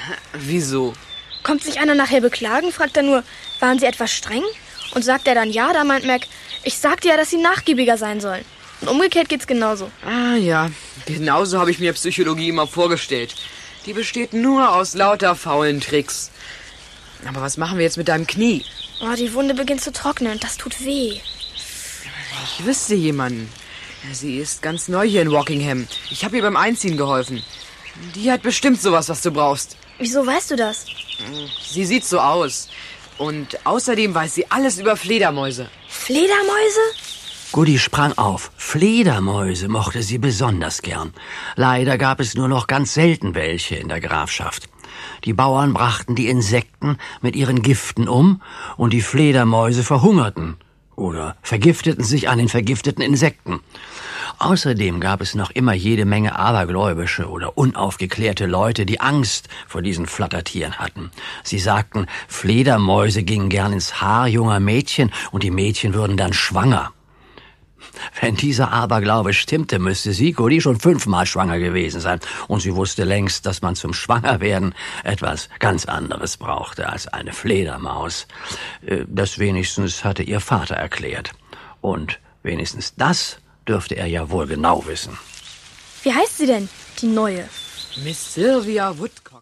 Wieso? Kommt sich einer nachher beklagen, fragt er nur, waren Sie etwas streng? Und sagt er dann ja, da meint Mac, ich sagte ja, dass Sie nachgiebiger sein sollen. Und umgekehrt geht's genauso. Ah ja, genauso habe ich mir Psychologie immer vorgestellt. Die besteht nur aus lauter faulen Tricks. Aber was machen wir jetzt mit deinem Knie? Oh, die Wunde beginnt zu trocknen und das tut weh. Ich wüsste jemanden. Sie ist ganz neu hier in Rockingham. Ich habe ihr beim Einziehen geholfen. Die hat bestimmt sowas, was du brauchst. Wieso weißt du das? Sie sieht so aus. Und außerdem weiß sie alles über Fledermäuse. Fledermäuse? Goody sprang auf. Fledermäuse mochte sie besonders gern. Leider gab es nur noch ganz selten welche in der Grafschaft. Die Bauern brachten die Insekten mit ihren Giften um und die Fledermäuse verhungerten oder vergifteten sich an den vergifteten Insekten. Außerdem gab es noch immer jede Menge abergläubische oder unaufgeklärte Leute, die Angst vor diesen Flattertieren hatten. Sie sagten, Fledermäuse gingen gern ins Haar junger Mädchen und die Mädchen würden dann schwanger. Wenn dieser Aberglaube stimmte, müsste sie, Goody, schon 5-mal schwanger gewesen sein. Und sie wusste längst, dass man zum Schwangerwerden etwas ganz anderes brauchte als eine Fledermaus. Das wenigstens hatte ihr Vater erklärt. Und wenigstens das dürfte er ja wohl genau wissen. Wie heißt sie denn, die Neue? Miss Sylvia Woodcock.